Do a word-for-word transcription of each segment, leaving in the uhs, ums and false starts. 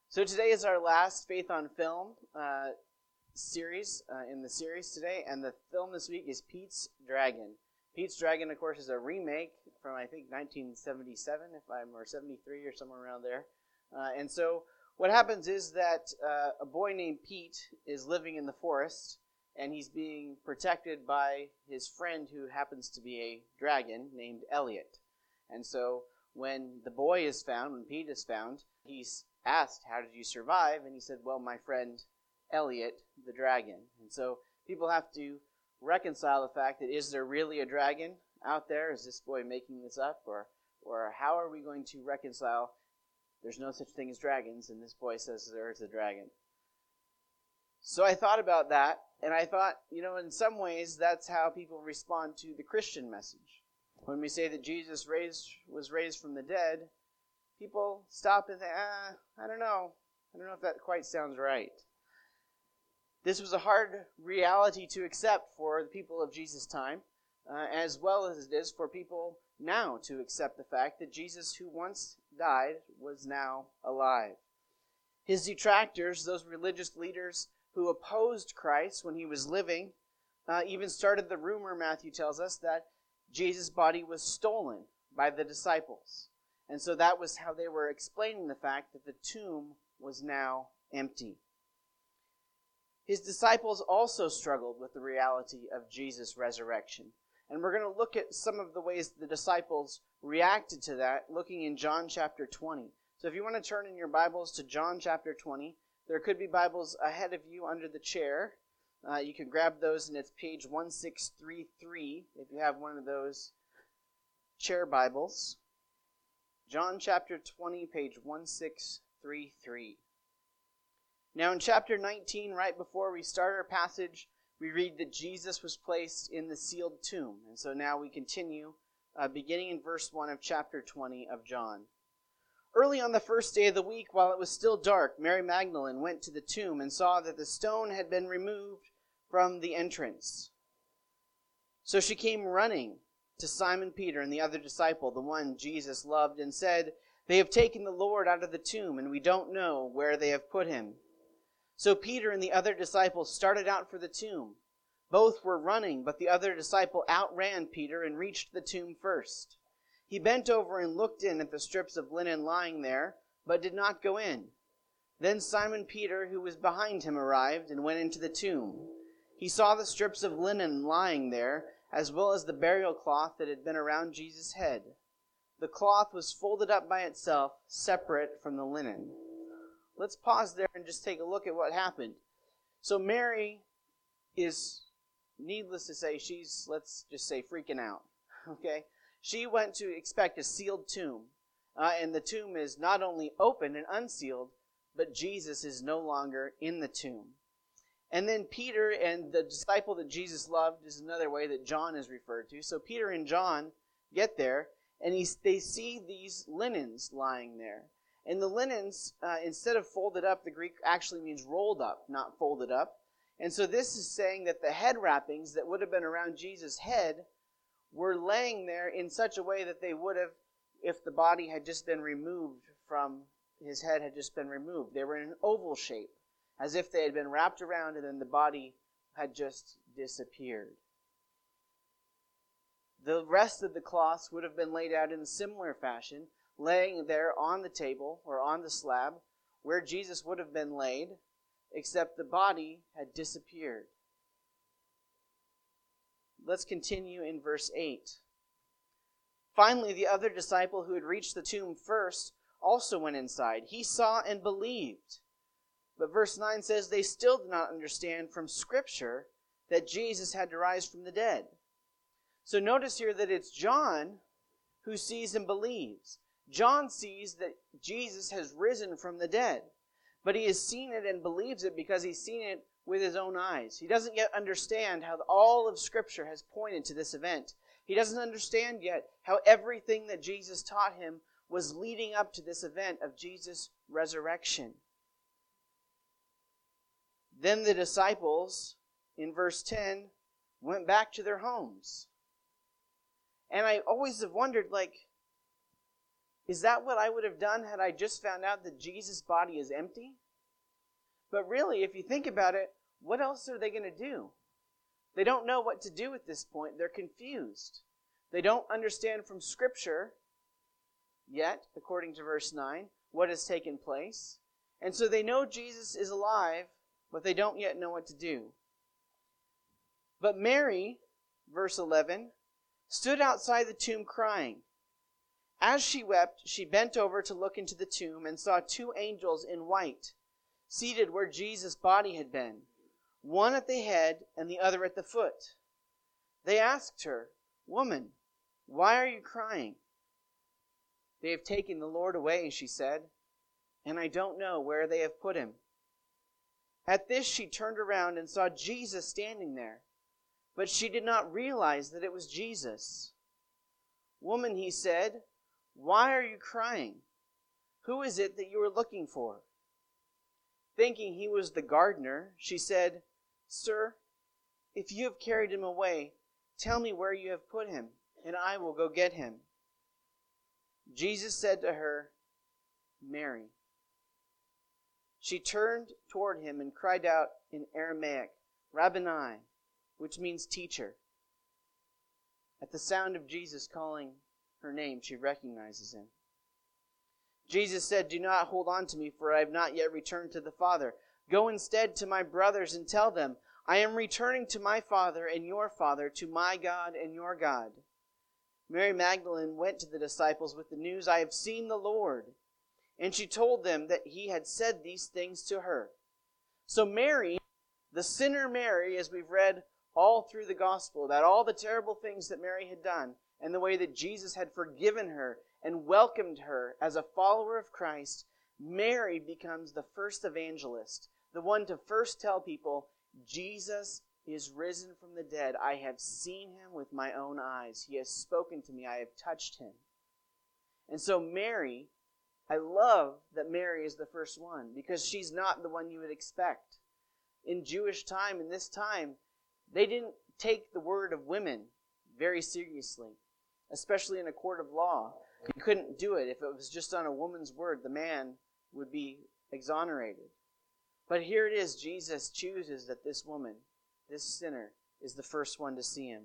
So today is our last Faith on Film uh, series uh, in the series today, and the film this week is Pete's Dragon. Pete's Dragon, of course, is a remake from, I think, nineteen seventy-seven, if I'm, or seventy-three, or somewhere around there. Uh, and so what happens is that uh, a boy named Pete is living in the forest, and he's being protected by his friend who happens to be a dragon named Elliot. And so when the boy is found, when Pete is found, he's asked, "How did you survive?" And he said, "Well, my friend Elliot, the dragon." And so people have to reconcile the fact that, is there really a dragon out there? Is this boy making this up? Or, or how are we going to reconcile there's no such thing as dragons, and this boy says there is a dragon? So I thought about that, and I thought, you know, in some ways, that's how people respond to the Christian message. When we say that Jesus raised was raised from the dead, people stop and say, ah, I don't know. I don't know if that quite sounds right. This was a hard reality to accept for the people of Jesus' time, uh, as well as it is for people now to accept the fact that Jesus, who once died, was now alive. His detractors, those religious leaders who opposed Christ when he was living, uh, even started the rumor, Matthew tells us, that Jesus' body was stolen by the disciples. And so that was how they were explaining the fact that the tomb was now empty. His disciples also struggled with the reality of Jesus' resurrection. And we're going to look at some of the ways the disciples reacted to that, looking in John chapter twenty. So if you want to turn in your Bibles to John chapter twenty, there could be Bibles ahead of you under the chair. Uh, you can grab those, and it's page one six three three if you have one of those chair Bibles. John chapter twenty, page one six three three. Now in chapter nineteen, right before we start our passage, we read that Jesus was placed in the sealed tomb. And so now we continue, uh, beginning in verse one of chapter twenty of John. Early on the first day of the week, while it was still dark, Mary Magdalene went to the tomb and saw that the stone had been removed from the entrance. So she came running to Simon Peter and the other disciple, the one Jesus loved, and said, "They have taken the Lord out of the tomb, and we don't know where they have put him." So Peter and the other disciple started out for the tomb. Both were running, but the other disciple outran Peter and reached the tomb first. He bent over and looked in at the strips of linen lying there, but did not go in. Then Simon Peter, who was behind him, arrived and went into the tomb. He saw the strips of linen lying there, as well as the burial cloth that had been around Jesus' head. The cloth was folded up by itself, separate from the linen. Let's pause there and just take a look at what happened. So Mary is, needless to say, she's, let's just say, freaking out. Okay? She went to expect a sealed tomb, uh, and the tomb is not only open and unsealed, but Jesus is no longer in the tomb. And then Peter and the disciple that Jesus loved is another way that John is referred to. So Peter and John get there, and he, they see these linens lying there. And the linens, uh, instead of folded up, the Greek actually means rolled up, not folded up. And so this is saying that the head wrappings that would have been around Jesus' head were laying there in such a way that they would have if the body had just been removed from, his head had just been removed. They were in an oval shape, as if they had been wrapped around and then the body had just disappeared. The rest of the cloths would have been laid out in a similar fashion, laying there on the table or on the slab where Jesus would have been laid, except the body had disappeared. Let's continue in verse eight. Finally, the other disciple who had reached the tomb first also went inside. He saw and believed. But verse nine says they still did not understand from Scripture that Jesus had to rise from the dead. So notice here that it's John who sees and believes. John sees that Jesus has risen from the dead, but he has seen it and believes it because he's seen it with his own eyes. He doesn't yet understand how all of Scripture has pointed to this event. He doesn't understand yet how everything that Jesus taught him was leading up to this event of Jesus' resurrection. Then the disciples, in verse ten, went back to their homes. And I always have wondered, like, Is that what I would have done had I just found out that Jesus' body is empty? But really, if you think about it, what else are they going to do? They don't know what to do at this point. They're confused. They don't understand from Scripture yet, according to verse nine, what has taken place. And so they know Jesus is alive, but they don't yet know what to do. But Mary, verse eleven, stood outside the tomb crying. As she wept, she bent over to look into the tomb and saw two angels in white, seated where Jesus' body had been, one at the head and the other at the foot. They asked her, "Woman, why are you crying?" "They have taken the Lord away," she said, "and I don't know where they have put him." At this she turned around and saw Jesus standing there, but she did not realize that it was Jesus. "Woman," he said, "why are you crying? Who is it that you are looking for?" Thinking he was the gardener, she said, "Sir, if you have carried him away, tell me where you have put him, and I will go get him." Jesus said to her, "Mary." She turned toward him and cried out in Aramaic, "Rabboni," which means teacher. At the sound of Jesus calling her name, she recognizes him. Jesus said, "Do not hold on to me, for I have not yet returned to the Father. Go instead to my brothers and tell them, I am returning to my Father and your Father, to my God and your God." Mary Magdalene went to the disciples with the news, "I have seen the Lord." And she told them that he had said these things to her. So Mary, the sinner Mary, as we've read all through the gospel, about all the terrible things that Mary had done, and the way that Jesus had forgiven her and welcomed her as a follower of Christ, Mary becomes the first evangelist, the one to first tell people, Jesus is risen from the dead. I have seen him with my own eyes. He has spoken to me. I have touched him. And so Mary, I love that Mary is the first one, because she's not the one you would expect. In Jewish time, in this time, they didn't take the word of women very seriously, especially in a court of law. You couldn't do it. If it was just on a woman's word, the man would be exonerated. But here it is, Jesus chooses that this woman, this sinner, is the first one to see him.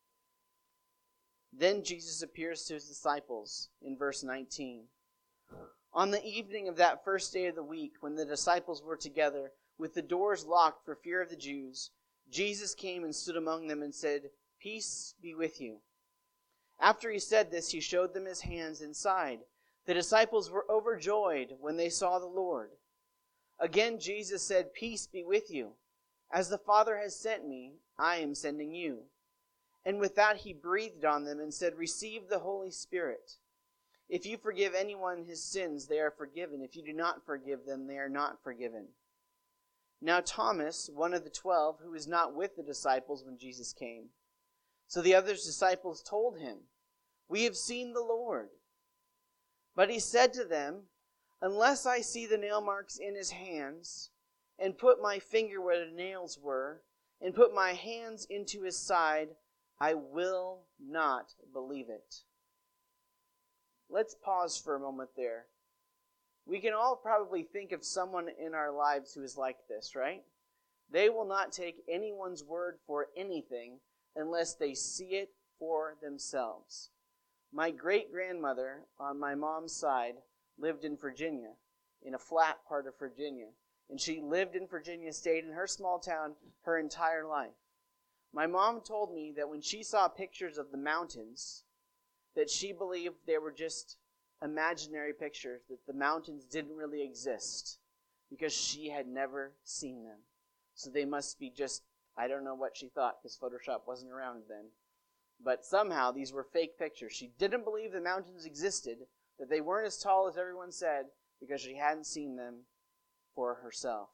Then Jesus appears to his disciples in verse nineteen. On the evening of that first day of the week, when the disciples were together, with the doors locked for fear of the Jews, Jesus came and stood among them and said, "Peace be with you." After he said this, he showed them his hands and side. The disciples were overjoyed when they saw the Lord. Again Jesus said, "Peace be with you. As the Father has sent me, I am sending you." And with that he breathed on them and said, "Receive the Holy Spirit. If you forgive anyone his sins, they are forgiven. If you do not forgive them, they are not forgiven." Now Thomas, one of the twelve, who was not with the disciples when Jesus came. So the other disciples told him, "We have seen the Lord." But he said to them, "Unless I see the nail marks in his hands, and put my finger where the nails were, and put my hands into his side, I will not believe it." Let's pause for a moment there. We can all probably think of someone in our lives who is like this, right? They will not take anyone's word for anything unless they see it for themselves. My great-grandmother on my mom's side lived in Virginia, in a flat part of Virginia. And she lived in Virginia, stayed in her small town her entire life. My mom told me that when she saw pictures of the mountains, that she believed they were just imaginary pictures, that the mountains didn't really exist, because she had never seen them. So they must be just, I don't know what she thought, because Photoshop wasn't around then. But somehow these were fake pictures. She didn't believe the mountains existed, that they weren't as tall as everyone said, because she hadn't seen them for herself.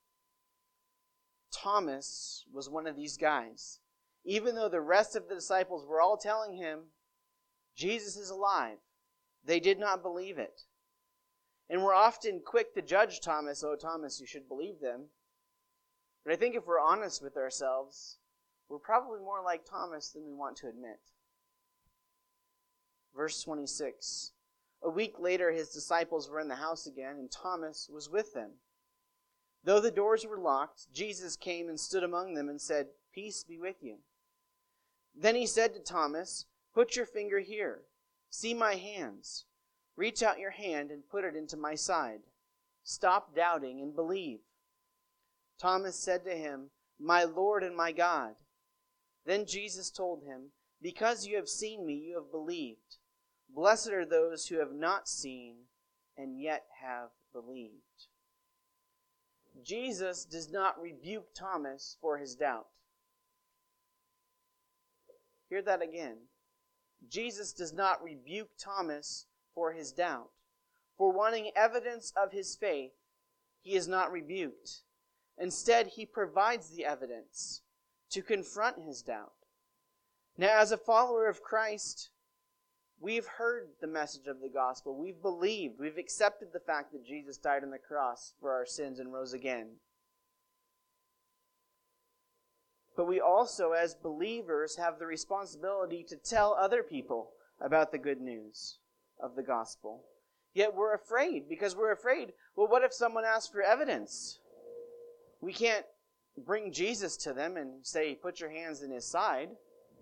Thomas was one of these guys. Even though the rest of the disciples were all telling him, Jesus is alive, they did not believe it. And we're often quick to judge Thomas, "Oh, Thomas, you should believe them." But I think if we're honest with ourselves, we're probably more like Thomas than we want to admit. Verse twenty-six. A week later, his disciples were in the house again, and Thomas was with them. Though the doors were locked, Jesus came and stood among them and said, "Peace be with you." Then he said to Thomas, "Put your finger here. See my hands. Reach out your hand and put it into my side. Stop doubting and believe." Thomas said to him, "My Lord and my God." Then Jesus told him, "Because you have seen me, you have believed. Blessed are those who have not seen and yet have believed." Jesus does not rebuke Thomas for his doubt. Hear that again. Jesus does not rebuke Thomas for his doubt. For wanting evidence of his faith, he is not rebuked. Instead, he provides the evidence to confront his doubt. Now, as a follower of Christ, we've heard the message of the gospel. We've believed. We've accepted the fact that Jesus died on the cross for our sins and rose again. But we also, as believers, have the responsibility to tell other people about the good news of the gospel. Yet we're afraid, because we're afraid, well, what if someone asks for evidence? We can't bring Jesus to them and say, "Put your hands in his side."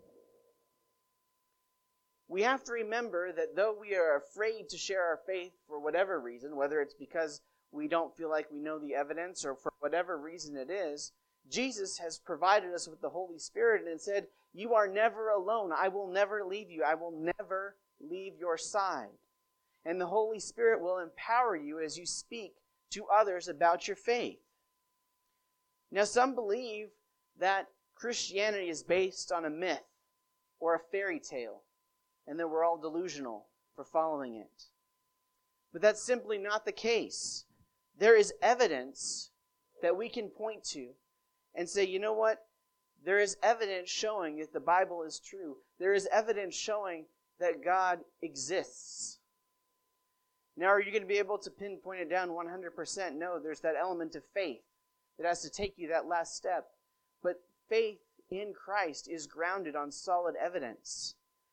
We have to remember that though we are afraid to share our faith for whatever reason, whether it's because we don't feel like we know the evidence or for whatever reason it is, Jesus has provided us with the Holy Spirit and said, "You are never alone. I will never leave you. I will never leave your side." And the Holy Spirit will empower you as you speak to others about your faith. Now, some believe that Christianity is based on a myth or a fairy tale, and that we're all delusional for following it. But that's simply not the case. There is evidence that we can point to and say, you know what? There is evidence showing that the Bible is true. There is evidence showing that God exists. Now, are you going to be able to pinpoint it down one hundred percent? No, there's that element of faith that has to take you that last step. But faith in Christ is grounded on solid evidence.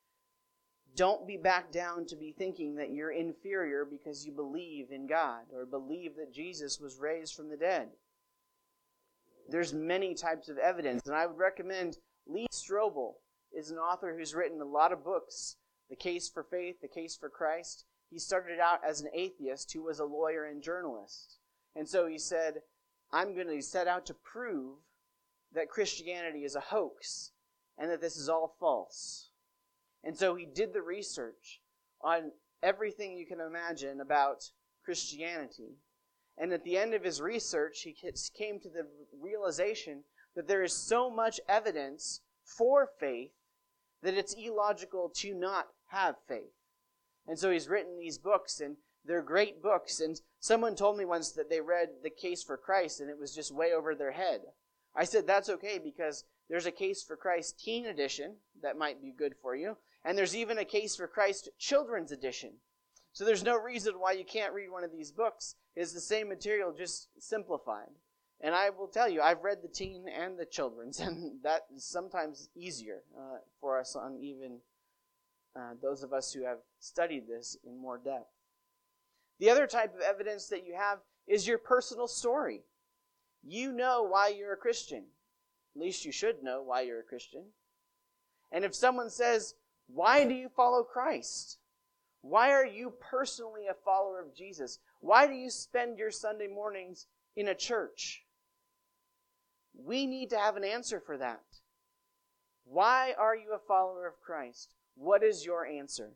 Don't be back down to be thinking that you're inferior because you believe in God or believe that Jesus was raised from the dead. There's many types of evidence, and I would recommend Lee Strobel is an author who's written a lot of books, The Case for Faith, The Case for Christ. He started out as an atheist who was a lawyer and journalist. And so he said, I'm going to set out to prove that Christianity is a hoax and that this is all false. And so he did the research on everything you can imagine about Christianity. And at the end of his research, he came to the realization that there is so much evidence for faith that it's illogical to not have faith. And so he's written these books, and they're great books. And someone told me once that they read The Case for Christ, and it was just way over their head. I said, that's okay, because there's a Case for Christ teen edition that might be good for you. And there's even a Case for Christ children's edition. So there's no reason why you can't read one of these books. It's the same material, just simplified. And I will tell you, I've read the teen and the children's, and that is sometimes easier uh, for us on even uh, those of us who have studied this in more depth. The other type of evidence that you have is your personal story. You know why you're a Christian. At least you should know why you're a Christian. And if someone says, why do you follow Christ? Why are you personally a follower of Jesus? Why do you spend your Sunday mornings in a church? We need to have an answer for that. Why are you a follower of Christ? What is your answer?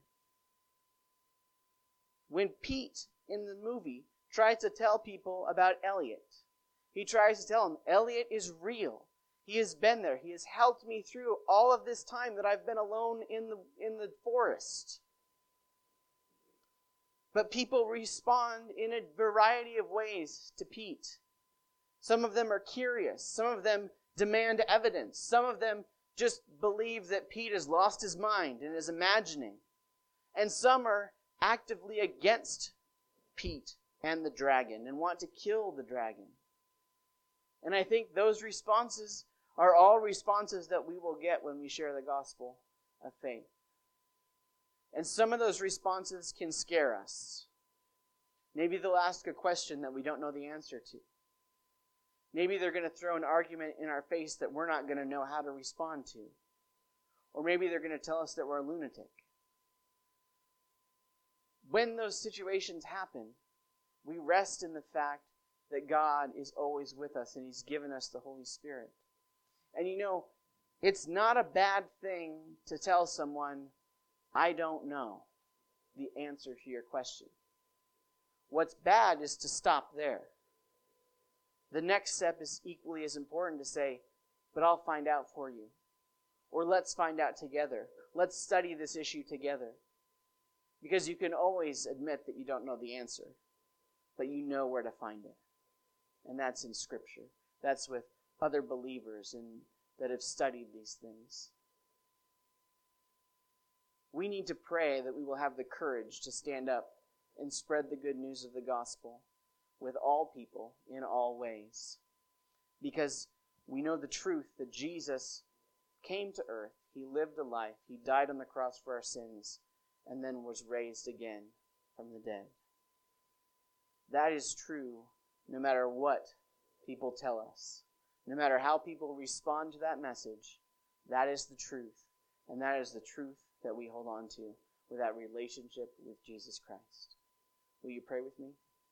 When Pete, in the movie, tries to tell people about Elliot, he tries to tell them, Elliot is real. He has been there. He has helped me through all of this time that I've been alone in the, in the forest. But people respond in a variety of ways to Pete. Some of them are curious. Some of them demand evidence. Some of them just believe that Pete has lost his mind and is imagining. And some are actively against Pete and the dragon and want to kill the dragon. And I think those responses are all responses that we will get when we share the gospel of faith. And some of those responses can scare us. Maybe they'll ask a question that we don't know the answer to. Maybe they're going to throw an argument in our face that we're not going to know how to respond to. Or maybe they're going to tell us that we're a lunatic. When those situations happen, we rest in the fact that God is always with us and He's given us the Holy Spirit. And you know, it's not a bad thing to tell someone, I don't know the answer to your question. What's bad is to stop there. The next step is equally as important to say, but I'll find out for you. Or let's find out together. Let's study this issue together. Because you can always admit that you don't know the answer, but you know where to find it. And that's in Scripture. That's with other believers and that have studied these things. We need to pray that we will have the courage to stand up and spread the good news of the gospel with all people in all ways. Because we know the truth that Jesus came to earth, He lived a life, He died on the cross for our sins, and then was raised again from the dead. That is true no matter what people tell us. No matter how people respond to that message, that is the truth. And that is the truth that we hold on to with that relationship with Jesus Christ. Will you pray with me?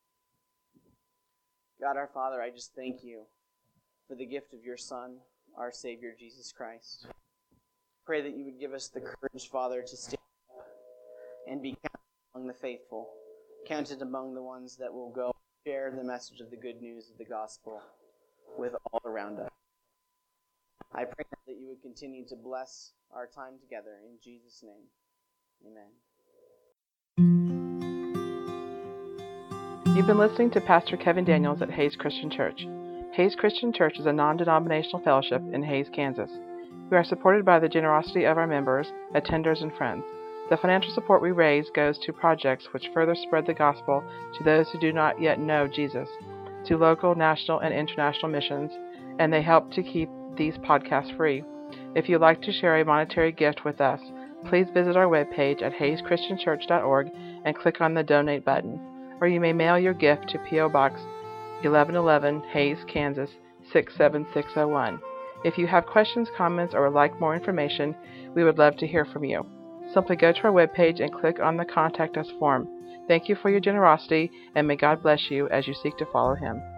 God our Father, I just thank you for the gift of your Son, our Savior, Jesus Christ. Pray that you would give us the courage, Father, to stand up and be counted among the faithful, counted among the ones that will go share the message of the good news of the gospel with all around us. I pray that you would continue to bless our time together. In Jesus' name, amen. You've been listening to Pastor Kevin Daniels at Hayes Christian Church. Hayes Christian Church is a non-denominational fellowship in Hayes, Kansas. We are supported by the generosity of our members, attenders, and friends. The financial support we raise goes to projects which further spread the gospel to those who do not yet know Jesus, to local, national, and international missions, and they help to keep these podcasts free. If you'd like to share a monetary gift with us, please visit our webpage at hayes christian church dot org and click on the Donate button. Or you may mail your gift to P O Box eleven eleven, Hayes, Kansas six seven six zero one. If you have questions, comments, or would like more information, we would love to hear from you. Simply go to our webpage and click on the Contact Us form. Thank you for your generosity, and may God bless you as you seek to follow Him.